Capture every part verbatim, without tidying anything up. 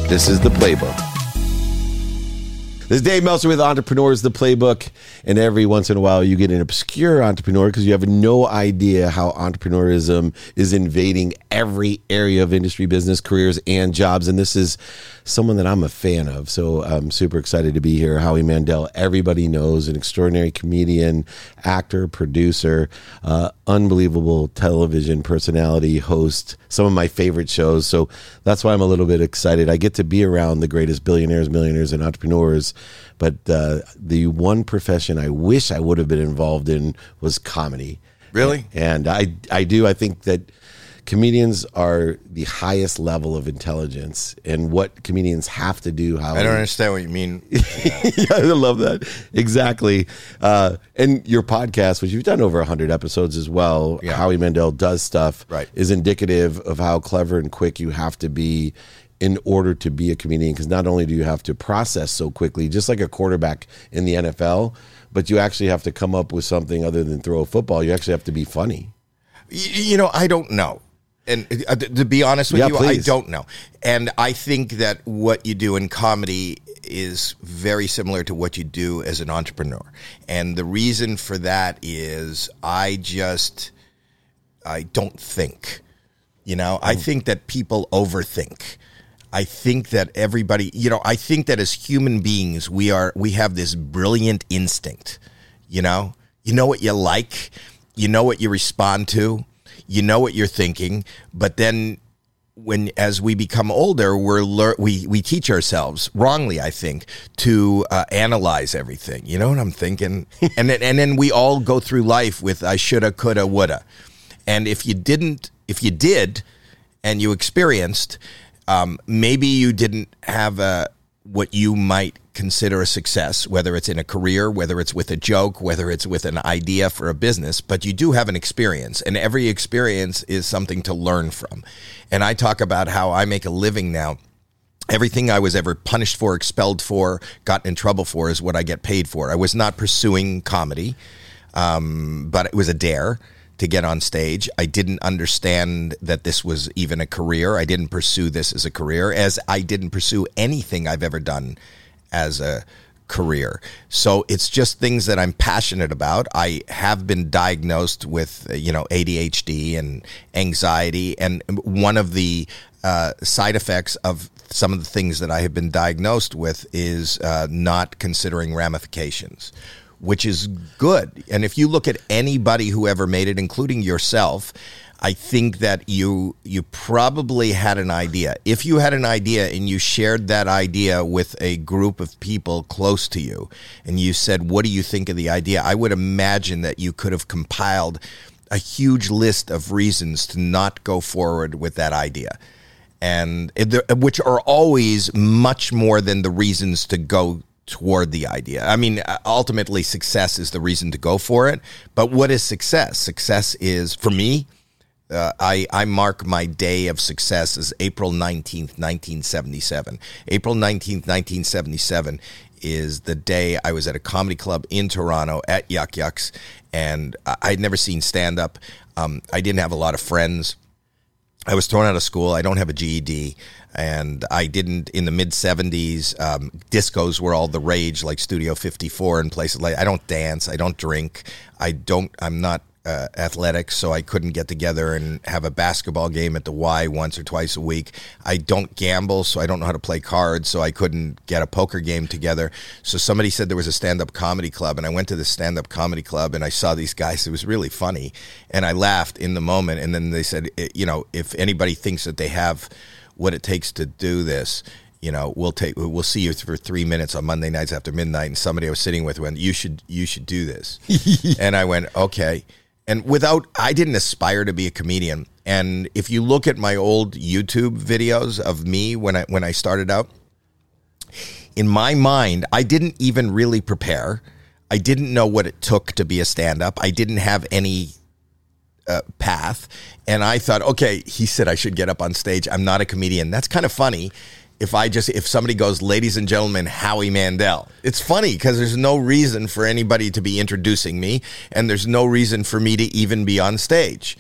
This is The Playbook. This is Dave Meltzer with Entrepreneurs, The Playbook. And every once in a while, you get an obscure entrepreneur because you have no idea how entrepreneurism is invading every area of industry, business, careers, and jobs. And this is someone that I'm a fan of. So I'm super excited to be here. Howie Mandel, everybody knows, an extraordinary comedian, actor, producer, uh, unbelievable television personality, host, some of my favorite shows. So that's why I'm a little bit excited. I get to be around the greatest billionaires, millionaires, and entrepreneurs. But uh, the one profession I wish I would have been involved in was comedy. Really? And I, I do. I think that comedians are the highest level of intelligence, and what comedians have to do. How I don't understand what you mean. Yeah, I love that. Exactly. Uh, and your podcast, which you've done over one hundred episodes as well, Yeah. Howie Mandel Does Stuff, Right. is indicative of how clever and quick you have to be in order to be a comedian. Because not only do you have to process so quickly, just like a quarterback in the N F L, but you actually have to come up with something other than throw a football. You actually have to be funny. You, you know, I don't know. And uh, to be honest with Yeah, you, please. I don't know. And I think that what you do in comedy is very similar to what you do as an entrepreneur. And the reason for that is I just, I don't think, you know, I think that people overthink. I think that everybody, you know, I think that as human beings, we are, we have this brilliant instinct, you know, you know what you like, you know what you respond to. You know what you're thinking, but then when as we become older, we're lear- we we teach ourselves wrongly, I think, to uh, analyze everything. You know what I'm thinking, and then and then we all go through life with I shoulda, coulda, woulda, and if you didn't, if you did, and you experienced, um, maybe you didn't have a what you might consider a success, whether it's in a career, whether it's with a joke, whether it's with an idea for a business, but you do have an experience, and every experience is something to learn from. And I talk about how I make a living now. Everything I was ever punished for, expelled for, gotten in trouble for is what I get paid for. I was not pursuing comedy, um, but it was a dare to get on stage. I didn't understand that this was even a career. I didn't pursue this as a career, as I didn't pursue anything I've ever done as a career. So it's just things that I'm passionate about. I have been diagnosed with, you know, A D H D and anxiety. And one of the uh, side effects of some of the things that I have been diagnosed with is uh, not considering ramifications, which is good. And if you look at anybody who ever made it, including yourself, I think that you you probably had an idea. If you had an idea and you shared that idea with a group of people close to you, and you said, what do you think of the idea? I would imagine that you could have compiled a huge list of reasons to not go forward with that idea, and which are always much more than the reasons to go toward the idea. I mean, ultimately, success is the reason to go for it. But what is success? Success is, for me, uh, I, I mark my day of success as April nineteenth, nineteen seventy-seven. April nineteenth, nineteen seventy-seven is the day I was at a comedy club in Toronto at Yuck Yucks, and I'd never seen stand-up. Um, I didn't have a lot of friends. I was thrown out of school. I don't have a G E D. And I didn't, in the mid-seventies, um, discos were all the rage, like Studio fifty-four and places like, I don't dance, I don't drink, I don't, I'm not uh, athletic, so I couldn't get together and have a basketball game at the Y once or twice a week. I don't gamble, so I don't know how to play cards, so I couldn't get a poker game together. So somebody said there was a stand-up comedy club, and I went to the stand-up comedy club, and I saw these guys. It was really funny, and I laughed in the moment, and then they said, you know, if anybody thinks that they have what it takes to do this, you know, we'll take, we'll see you for three minutes on Monday nights after midnight. And somebody I was sitting with went, you should, you should do this. And I went, okay. And without, I didn't aspire to be a comedian. And if you look at my old YouTube videos of me when I, when I started out, in my mind, I didn't even really prepare. I didn't know what it took to be a stand-up. I didn't have any Uh, path, and I thought, okay, he said I should get up on stage. I'm not a comedian. That's kind of funny. If I just, if somebody goes, ladies and gentlemen, Howie Mandel, it's funny because there's no reason for anybody to be introducing me, and there's no reason for me to even be on stage.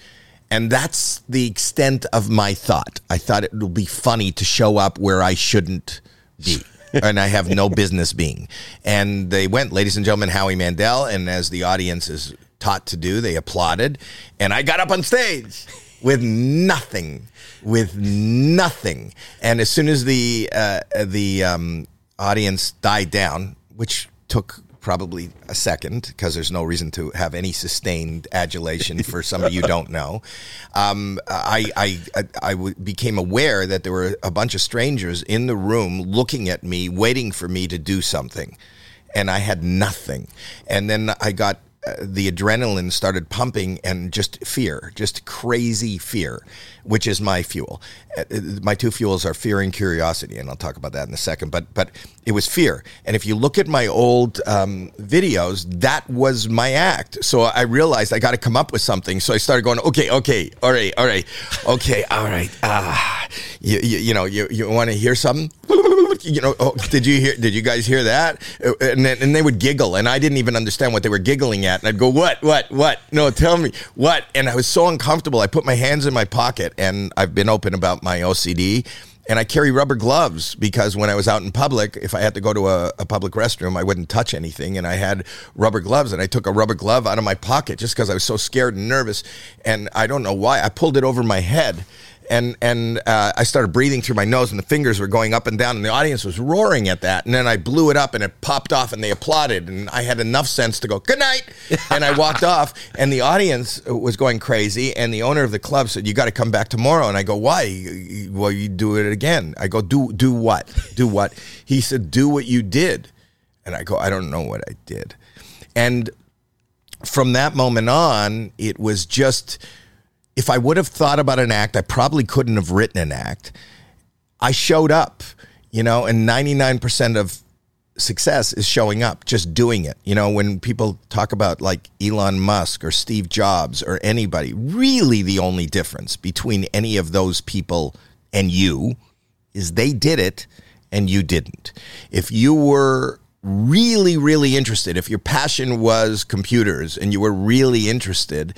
And that's the extent of my thought. I thought it would be funny to show up where I shouldn't be. And I have no business being. And they went, ladies and gentlemen, Howie Mandel. And as the audience is taught to do, they applauded. And I got up on stage with nothing, with nothing. And as soon as the uh, the um, audience died down, which took probably a second, because there's no reason to have any sustained adulation for somebody you don't know. Um, I, I, I, I w- became aware that there were a bunch of strangers in the room looking at me, waiting for me to do something. And I had nothing. And then I got uh, the adrenaline started pumping, and just fear, just crazy fear, which is my fuel. Uh, my two fuels are fear and curiosity, and I'll talk about that in a second. But but it was fear. And if you look at my old um, videos, that was my act. So I realized I got to come up with something. So I started going, okay, okay, all right, all right, okay, all right. Ah, you, you, you know, you, you want to hear something? You know, oh, did you hear? Did you guys hear that? And then, and they would giggle, and I didn't even understand what they were giggling at. And I'd go, what, what, what? No, tell me what. And I was so uncomfortable. I put my hands in my pocket, and I've been open about my O C D. And I carry rubber gloves because when I was out in public, if I had to go to a, a public restroom, I wouldn't touch anything. And I had rubber gloves, and I took a rubber glove out of my pocket just because I was so scared and nervous. And I don't know why. I pulled it over my head. And and uh, I started breathing through my nose, and the fingers were going up and down, and the audience was roaring at that. And then I blew it up, and it popped off, and they applauded. And I had enough sense to go, good night. And I walked off, and the audience was going crazy. And the owner of the club said, you got to come back tomorrow. And I go, why? Well, you do it again. I go, do do what? Do what? He said, do what you did. And I go, I don't know what I did. And from that moment on, it was just... If I would have thought about an act, I probably couldn't have written an act. I showed up, you know, and ninety-nine percent of success is showing up, just doing it. You know, when people talk about like Elon Musk or Steve Jobs or anybody, really the only difference between any of those people and you is they did it and you didn't. If you were really, really interested, if your passion was computers and you were really interested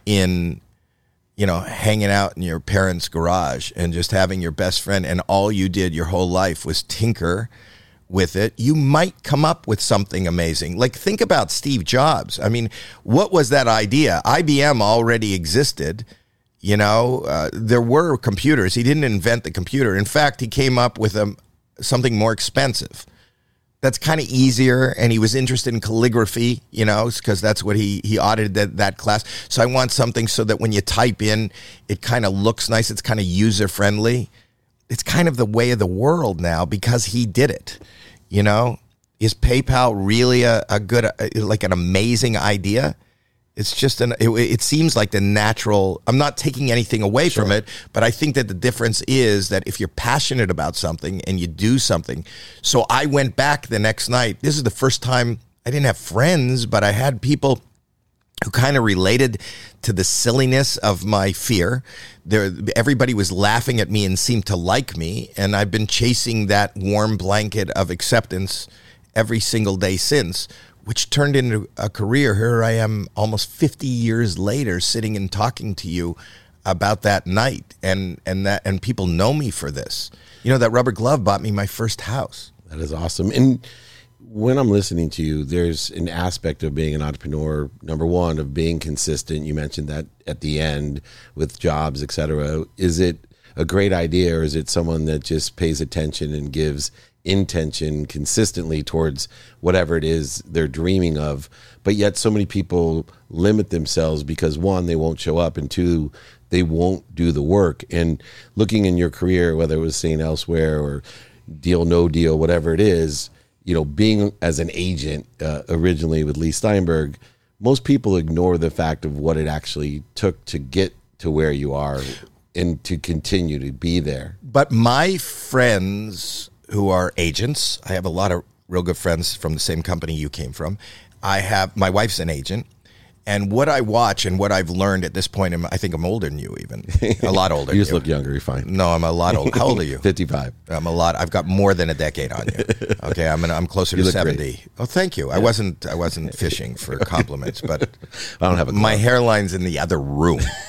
in, you know, hanging out in your parents' garage and just having your best friend, and all you did your whole life was tinker with it, you might come up with something amazing. Like, think about Steve Jobs. I mean, what was that idea? I B M already existed. You know, uh, there were computers. He didn't invent the computer. In fact, he came up with a, something more expensive. That's kind of easier, and he was interested in calligraphy, you know, because that's what he, he audited that, that class. So I want something so that when you type in, it kind of looks nice. It's kind of user-friendly. It's kind of the way of the world now because he did it, you know. Is PayPal really a, a good, like an amazing idea? It's just an, it, it seems like the natural, I'm not taking anything away sure. from it, but I think that the difference is that if you're passionate about something and you do something. So I went back the next night. This is the first time I didn't have friends, but I had people who kind of related to the silliness of my fear. There, everybody was laughing at me and seemed to like me. And I've been chasing that warm blanket of acceptance every single day since, which turned into a career. Here I am almost fifty years later sitting and talking to you about that night. And, and that, and people know me for this. You know, that rubber glove bought me my first house. That is awesome. And when I'm listening to you, there's an aspect of being an entrepreneur, number one, of being consistent. You mentioned that at the end with jobs, et cetera. Is it a great idea, or is it someone that just pays attention and gives intention consistently towards whatever it is they're dreaming of? But yet so many people limit themselves because, one, they won't show up, and two, they won't do the work. And looking in your career, whether it was Saint Elsewhere or Deal No Deal, whatever it is, you know, being as an agent uh, originally with Lee Steinberg, most people ignore the fact of what it actually took to get to where you are and to continue to be there. But my friends who are agents, I have a lot of real good friends from the same company you came from. I have, my wife's an agent, and what I watch and what I've learned at this point, I think I'm older than you even, a lot older. You just than look younger, you're fine. No, I'm a lot older. How old are you? fifty-five. I'm a lot, I've got more than a decade on you. Okay, I'm an, I'm closer you to look seventy. Great. Oh, thank you. Yeah. I wasn't, I wasn't fishing for compliments, but I don't have a my glove. hairline's in the other room.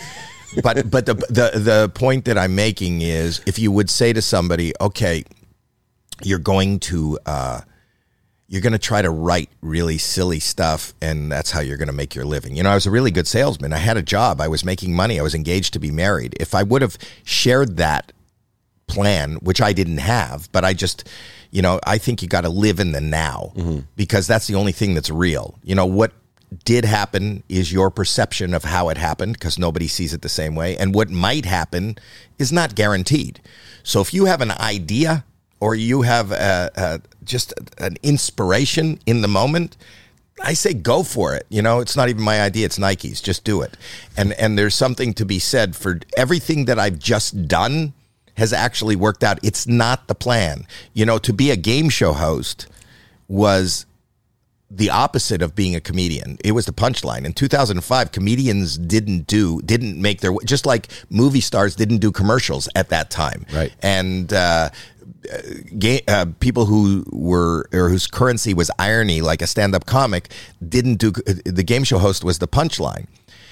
but but the, the the point that I'm making is, if you would say to somebody, okay, you're going to uh, you're going to try to write really silly stuff, and that's how you're going to make your living. You know, I was a really good salesman. I had a job. I was making money. I was engaged to be married. If I would have shared that plan, which I didn't have, but I just, you know, I think you got to live in the now, mm-hmm. because that's the only thing that's real. You know, what did happen is your perception of how it happened, because nobody sees it the same way. And what might happen is not guaranteed. So if you have an idea, or you have a, a, just an inspiration in the moment, I say go for it. You know, it's not even my idea. It's Nike's. Just do it. And and there's something to be said for everything that I've just done has actually worked out. It's not the plan. You know, to be a game show host was the opposite of being a comedian. It was the punchline. In two thousand five, comedians didn't do, didn't make their, just like movie stars didn't do commercials at that time. Right. And, uh, Ga- uh, people who were, or whose currency was irony, like a stand-up comic, didn't do, the game show host was the punchline.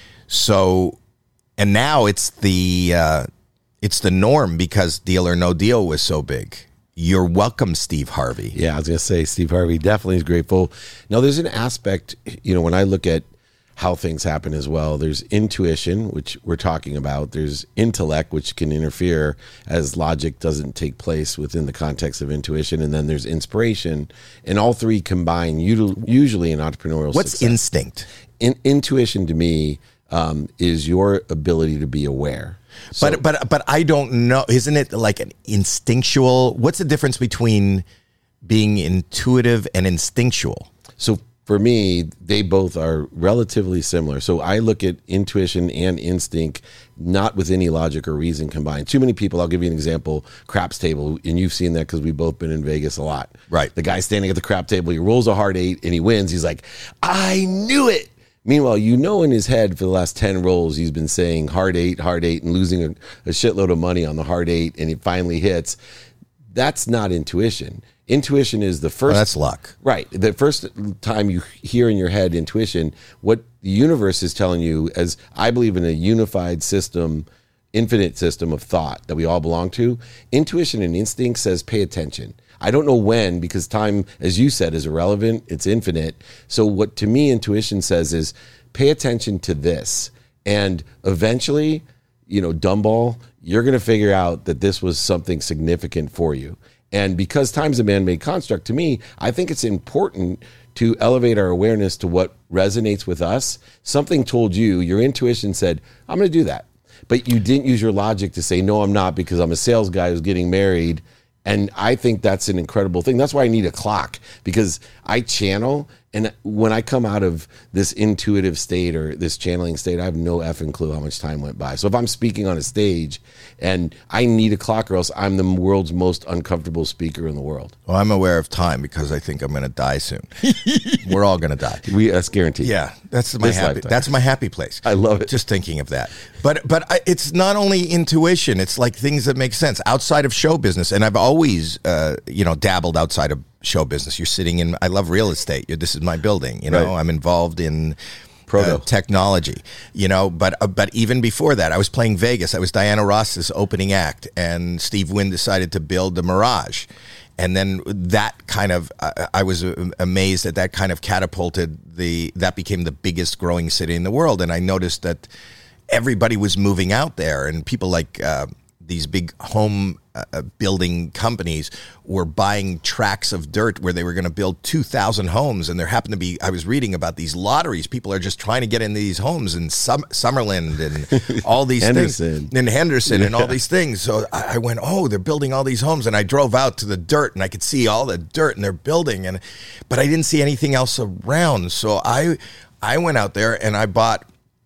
So, and now it's the uh, it's the norm, because Deal or No Deal was so big. You're welcome, Steve Harvey. Yeah, I was gonna say Steve Harvey definitely is grateful. Now, there's an aspect, you know, when I look at how things happen as well. There's intuition, which we're talking about. There's intellect, which can interfere as logic doesn't take place within the context of intuition. And then there's inspiration. And all three combine usually in entrepreneurial What's success. instinct? In, intuition to me um, is your ability to be aware. So, but but but I don't know. Isn't it like an instinctual? What's the difference between being intuitive and instinctual? So for me, they both are relatively similar. So I look at intuition and instinct not with any logic or reason combined. Too many people, I'll give you an example, craps table, and you've seen that because we've both been in Vegas a lot. Right. The guy standing at the crap table, he rolls a hard eight and he wins. He's like, I knew it. Meanwhile, you know in his head for the last ten rolls, he's been saying hard eight, hard eight, and losing a, a shitload of money on the hard eight, and it finally hits. That's not intuition. Intuition is the first. Oh, that's luck. Right. The first time you hear in your head intuition, what the universe is telling you, as I believe in a unified system, infinite system of thought that we all belong to, intuition and instinct says pay attention. I don't know when, because time, as you said, is irrelevant. It's infinite. So what to me intuition says is pay attention to this. And eventually, you know, dumbball, you're going to figure out that this was something significant for you. And because time's a man-made construct, to me, I think it's important to elevate our awareness to what resonates with us. Something told you, your intuition said, I'm going to do that. But you didn't use your logic to say, no, I'm not, because I'm a sales guy who's getting married. And I think that's an incredible thing. That's why I need a clock, because I channel. And when I come out of this intuitive state or this channeling state, I have no effing clue how much time went by. So if I'm speaking on a stage and I need a clock, or else I'm the world's most uncomfortable speaker in the world. Well, I'm aware of time because I think I'm going to die soon. We're all going to die. We, that's guaranteed. Yeah, that's my This happy. lifetime. That's my happy place. I love it. Just thinking of that. But but I, it's not only intuition. It's like things that make sense outside of show business. And I've always uh, you know dabbled outside of show business. You're sitting in. I love real estate. This is my building. You know, Right. I'm involved in Proto. uh, technology. You know, but uh, but even before that, I was playing Vegas. I was Diana Ross's opening act, and Steve Wynn decided to build the Mirage. And then that kind of, I, I was amazed that that kind of catapulted the, that became the biggest growing city in the world. And I noticed that everybody was moving out there, and people like uh, these big home uh, building companies were buying tracts of dirt where they were going to build two thousand homes. And there happened to be, I was reading about these lotteries. People are just trying to get into these homes in Sum- Summerlin and all these Henderson. things. In Henderson Yeah. and all these things. So I, I went, oh, they're building all these homes. And I drove out to the dirt and I could see all the dirt and they're building. And but I didn't see anything else around. So I I went out there and I bought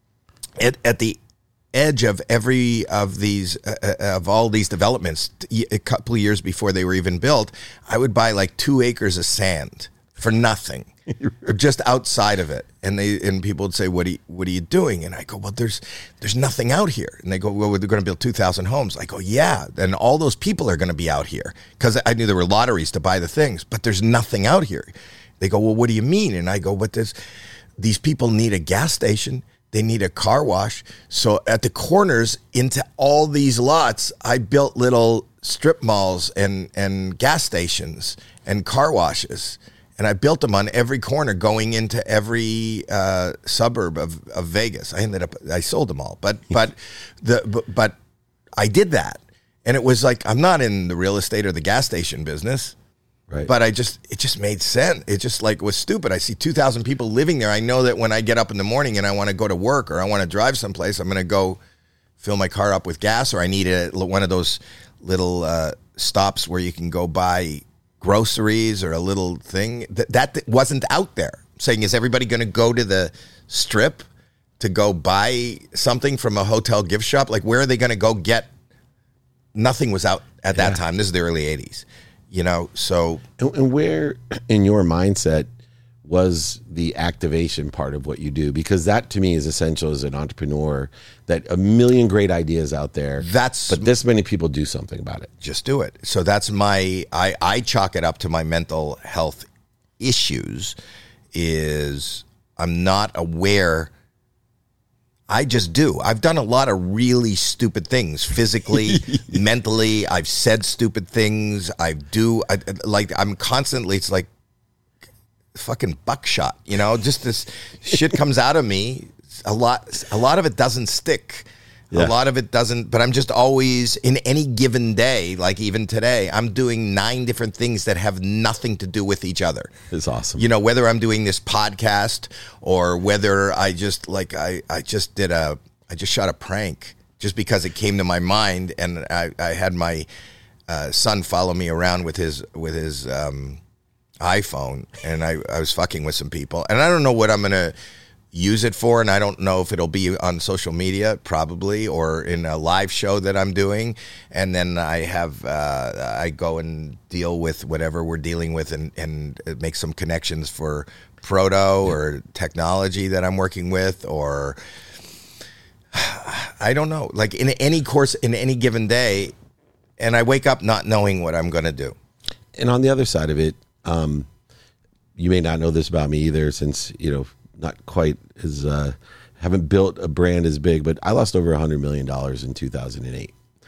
it at the edge of every of these uh, of all these developments a couple of years before they were even built. I would buy like two acres of sand for nothing, just outside of it. And they and people would say, "What are you, what are you doing?" And I go, "Well, there's there's nothing out here." And they go, "Well, they're going to build two thousand homes." I go, "Yeah." And all those people are going to be out here because I knew there were lotteries to buy the things, but there's nothing out here. They go, "Well, what do you mean?" And I go, "But there's these people need a gas station." they need a car wash. So at the corners into all these lots, I built little strip malls and, and gas stations and car washes. And I built them on every corner going into every uh, suburb of, of Vegas. I ended up, I sold them all. But, but, the, but, but I did that. And it was like, I'm not in the real estate or the gas station business. Right. But I just, it just made sense. It just like was stupid. I see two thousand people living there. I know that when I get up in the morning and I want to go to work or I want to drive someplace, I'm going to go fill my car up with gas, or I need a, one of those little uh, stops where you can go buy groceries or a little thing. That, that wasn't out there. I'm saying, is everybody going to go to the strip to go buy something from a hotel gift shop? Like, where are they going to go get? Nothing was out at that yeah. time. This is the early eighties. You know, so. And, and where in your mindset was the activation part of what you do? Because that to me is essential as an entrepreneur, that a million great ideas out there. That's. But this many people do something about it. Just do it. So that's my, I, I chalk it up to my mental health issues is I'm not aware. I just do. I've done a lot of really stupid things physically, mentally. I've said stupid things. I do. I, like, I'm constantly, it's like fucking buckshot, you know, just this shit comes out of me. A lot, a lot of it doesn't stick. Yeah. A lot of it doesn't, but I'm just always in any given day, like even today, I'm doing nine different things that have nothing to do with each other. It's awesome. You know, whether I'm doing this podcast or whether I just like, I, I just did a, I just shot a prank just because it came to my mind. And I, I had my uh, son follow me around with his, with his um, iPhone, and I, I was fucking with some people, and I don't know what I'm going to use it for, and I don't know if it'll be on social media probably or in a live show that I'm doing. And then I have uh, I go and deal with whatever we're dealing with and, and make some connections for Proto or technology that I'm working with, or I don't know, like in any course in any given day, and I wake up not knowing what I'm going to do. And on the other side of it, um, you may not know this about me either, since, you know, not quite as uh, haven't built a brand as big, but I lost over a hundred million dollars in two thousand eight.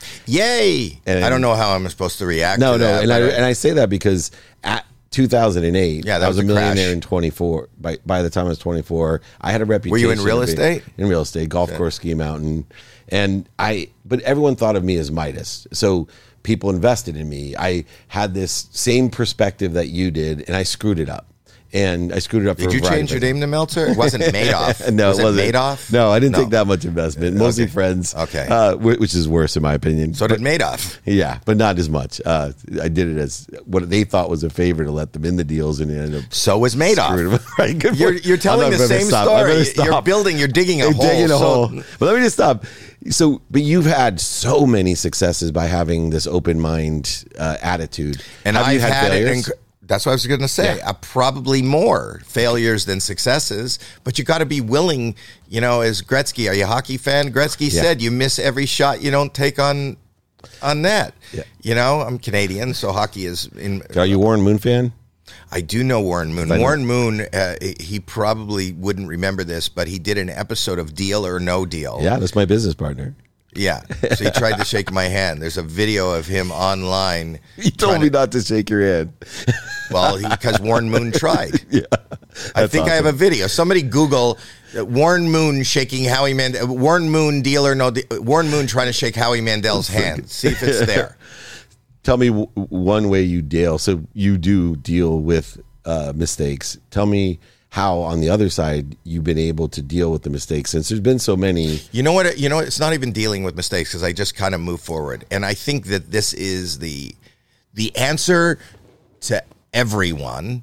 Yay! And I don't know how I'm supposed to react. No, to no, that, and I and I say that because at two thousand eight, yeah, that I was, was a a millionaire crash. in twenty-four. By by the time I was twenty-four, I had a reputation. Were you in real of being- estate? In real estate, golf Yeah. course, ski mountain, and I. But everyone thought of me as Midas, so people invested in me. I had this same perspective that you did, and I screwed it up. And I screwed it up. Did for you a variety change your of things. name to Meltzer? It wasn't Madoff. No, was it wasn't. It Madoff? No, I didn't No. take that much investment. Mostly Okay. friends. Okay. Uh, wh- which is worse in my opinion. So did Madoff. Yeah, but not as much. Uh, I did it as what they thought was a favor to let them in the deals, and it ended up. So was Madoff. screwing them. Right, good You're, point. you're telling I'm the not gonna same stop. I'm story. gonna You're stop. building, you're digging a You're hole. digging a so- hole. But let me just stop. So, but you've had so many successes by having this open mind uh, attitude. And Have I've you had, had failures? it. In, that's what I was going to say. Yeah. Uh, probably more failures than successes, but you got to be willing. You know, as Gretzky, are you a hockey fan? Gretzky Yeah. said, "You miss every shot you don't take on on net." Yeah. You know, I'm Canadian, so hockey is in. Are you a Warren Moon fan? I do know Warren Moon. I know. Warren Moon, uh, he probably wouldn't remember this, but he did an episode of Deal or No Deal. Yeah, that's my business partner. Yeah. So he tried to shake my hand. There's a video of him online. You told trying me to- not to shake your hand. Well, because Warren Moon tried. Yeah, I That's think I have awesome. a video. Somebody Google uh, Warren Moon shaking Howie Mandel. Warren Moon Deal or No Deal. Warren Moon trying to shake Howie Mandel's hand. See if it's there. Tell me w- one way you deal. So you do deal with uh, mistakes. Tell me how, on the other side, you've been able to deal with the mistakes, since there's been so many. You know what? You know, it's not even dealing with mistakes, because I just kind of move forward. And I think that this is the the answer to everyone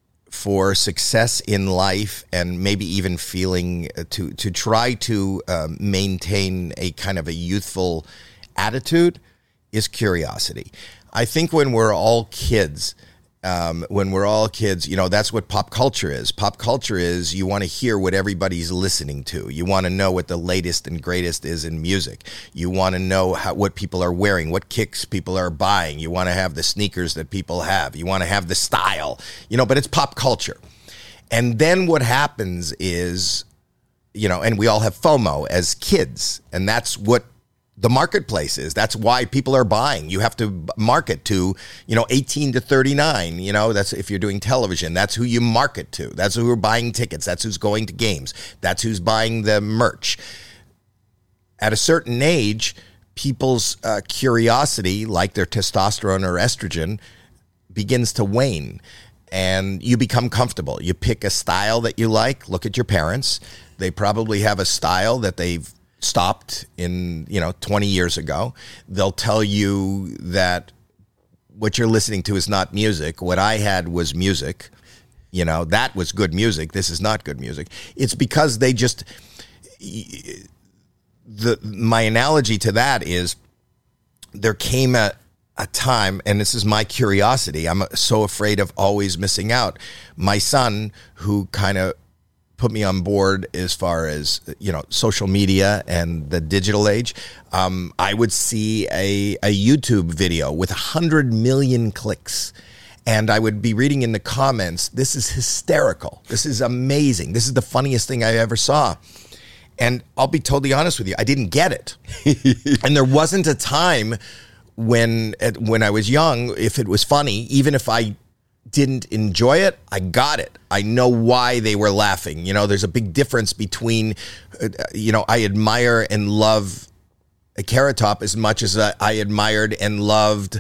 for success in life, and maybe even feeling uh, to to try to um, maintain a kind of a youthful attitude, is curiosity. I think when we're all kids, um, when we're all kids, you know, that's what pop culture is. Pop culture is you want to hear what everybody's listening to. You want to know what the latest and greatest is in music. You want to know how, what people are wearing, what kicks people are buying. You want to have the sneakers that people have. You want to have the style, you know, but it's pop culture. And then what happens is you know, and we all have FOMO as kids, and that's what the marketplace is. That's why people are buying. You have to market to, you know, eighteen to thirty-nine, you know, that's if you're doing television, that's who you market to. That's who are buying tickets. That's who's going to games. That's who's buying the merch. At a certain age, people's uh, curiosity, like their testosterone or estrogen, begins to wane, and you become comfortable. You pick a style that you like. Look at your parents. They probably have a style that they've stopped in, you know, twenty years ago. They'll tell you that what you're listening to is not music. What I had was music. You know, that was good music. This is not good music. It's because they just, the my analogy to that is there came a, a time, and this is my curiosity. I'm so afraid of always missing out. My son, who kind of put me on board as far as, you know, social media and the digital age, um, I would see a, a YouTube video with one hundred million clicks, and I would be reading in the comments, this is hysterical. This is amazing. This is the funniest thing I ever saw. And I'll be totally honest with you, I didn't get it. And there wasn't a time when when I was young, if it was funny, even if I didn't enjoy it, I got it. I know why they were laughing. You know, there's a big difference between, uh, you know, I admire and love a Carrot Top as much as uh, I admired and loved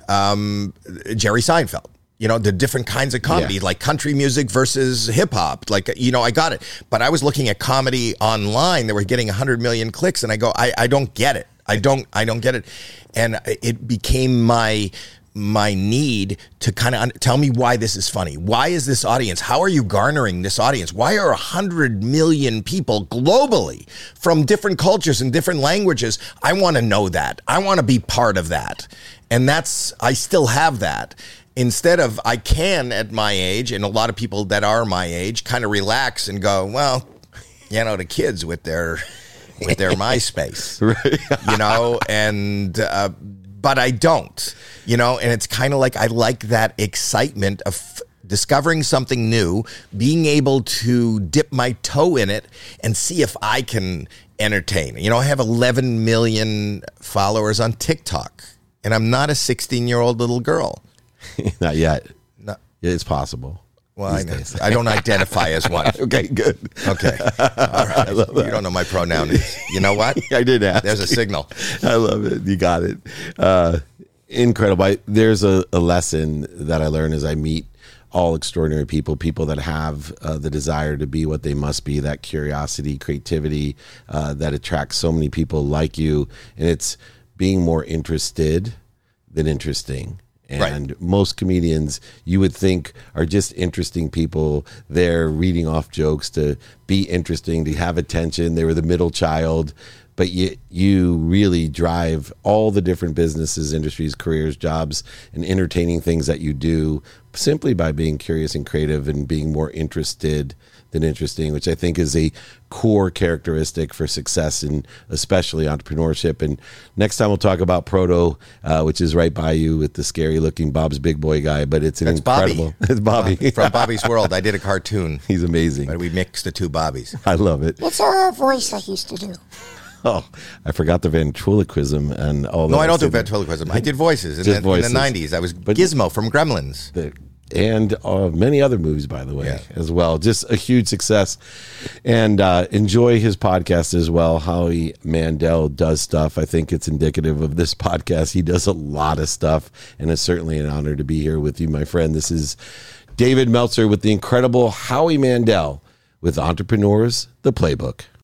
um, Jerry Seinfeld. You know, the different kinds of comedy, yeah. like country music versus hip hop. Like, you know, I got it. But I was looking at comedy online that were getting one hundred million clicks, and I go, I, I don't get it. I don't, I don't get it. And it became my, my need to kind of un- tell me why this is funny. Why is this audience? How are you garnering this audience? Why are a hundred million people globally from different cultures and different languages? I want to know that. I want to be part of that. And that's, I still have that. Instead of, I can at my age, and a lot of people that are my age kind of relax and go, well, you know, the kids with their, with their MySpace, right. you know, and, uh, but I don't, you know, and it's kind of like, I like that excitement of f- discovering something new, being able to dip my toe in it and see if I can entertain. You know, I have eleven million followers on TikTok, and I'm not a sixteen year old little girl. Not yet. No. It's possible. Well, I, know. I don't identify as one. Okay, good. Okay. All right. You don't know my pronoun. You know what? I did ask. There's a signal. I love it. You got it. Uh, incredible. I, there's a, a lesson that I learn as I meet all extraordinary people, people that have uh, the desire to be what they must be, that curiosity, creativity uh, that attracts so many people like you. And it's being more interested than interesting. And right. most comedians, you would think, are just interesting people. They're reading off jokes to be interesting, to have attention. They were the middle child. But you, you really drive all the different businesses, industries, careers, jobs, and entertaining things that you do simply by being curious and creative and being more interested than interesting, which I think is a core characteristic for success and especially entrepreneurship. And next time we'll talk about Proto, uh, which is right by you with the scary looking Bob's Big Boy guy, but it's an That's incredible. Bobby. It's Bobby. Bobby. From Bobby's World. I did a cartoon. He's amazing. But we mixed the two Bobbies. I love it. It's a voice I used to do. Oh, I forgot the ventriloquism and all that. No, I don't do ventriloquism. I did voices in, the, voices. in the nineties. I was but Gizmo from Gremlins. The, and uh, many other movies, by the way, yeah. as well. Just a huge success. And uh, enjoy his podcast as well. Howie Mandel does stuff. I think it's indicative of this podcast. He does a lot of stuff, and it's certainly an honor to be here with you, my friend. This is David Meltzer with the incredible Howie Mandel with Entrepreneurs, the Playbook.